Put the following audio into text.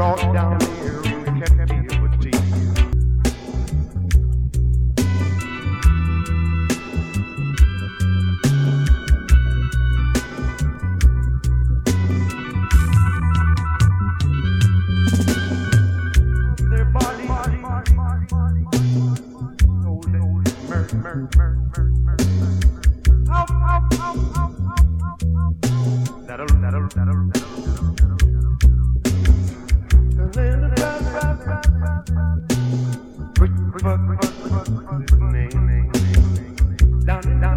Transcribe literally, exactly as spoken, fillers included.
brought down here in captivity. Their body, oh, murder, murder, murder, murder. Out, out, out, out, out, out. That'll, that'll, that'll, that'll, that'll. Down, down.